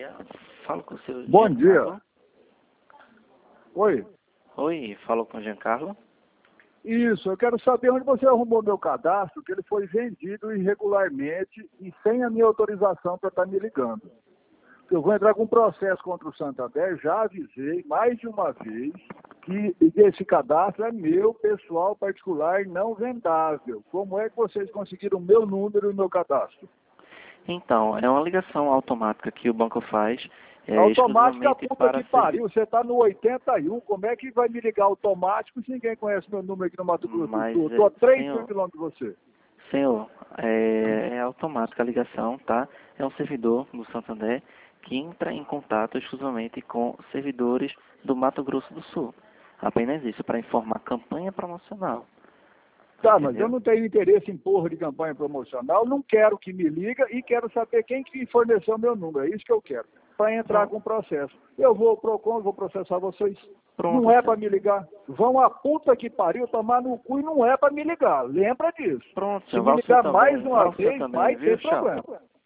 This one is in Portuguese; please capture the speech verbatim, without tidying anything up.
dia. Falo com o seu Bom Giancarlo. dia. Oi. Oi, falou com o Giancarlo? Isso, eu quero saber onde você arrumou meu cadastro, que ele foi vendido irregularmente e sem a minha autorização para estar me ligando. Eu vou entrar com um processo contra o Santander, já avisei mais de uma vez que esse cadastro é meu, pessoal, particular, não vendável. Como é que vocês conseguiram o meu número e o meu cadastro? Então, é uma ligação automática que o banco faz. É, Automática, exclusivamente puta para que pariu, você está no oitenta e um, como é que vai me ligar automático se ninguém conhece meu número aqui no Mato Grosso do Mas, Sul? Estou a é, três mil senhor, quilômetros de você. senhor é, é automática a ligação, tá? É um servidor do Santander que entra em contato exclusivamente com servidores do Mato Grosso do Sul. Apenas isso, para informar campanha promocional. Tá, mas eu Entendeu? não tenho interesse em porra de campanha promocional, não quero que me liga e quero saber quem que forneceu meu número, é isso que eu quero, para entrar Pronto. com o processo. Eu vou pro Procon, vou processar vocês. Pronto, Não é senhor. para me ligar. Vão a puta que pariu tomar no cu e não é para me ligar. Lembra disso. Pronto, Se senhor. me Vá o senhor ligar mais também. uma Vá o senhor vez, também, vai ter viu? Tchau. problema.